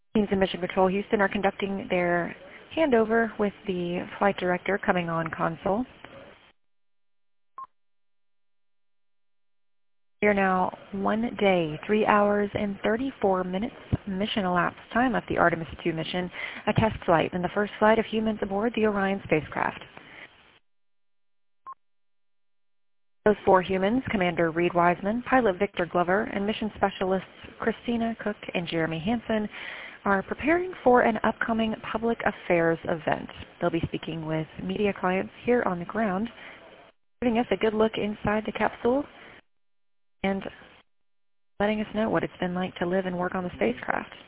Teams in Mission Control Houston are conducting their handover with the flight director coming on console. We are now 1 day, 3 hours, and 34 minutes mission elapsed time of the Artemis II mission, a test flight and the first flight of humans aboard the Orion spacecraft. Those 4 humans, Commander Reed Wiseman, pilot Victor Glover, and mission specialists Christina Cook and Jeremy Hansen, are preparing for an upcoming public affairs event. They'll be speaking with media clients here on the ground, giving us a good look inside the capsule and letting us know what it's been like to live and work on the spacecraft.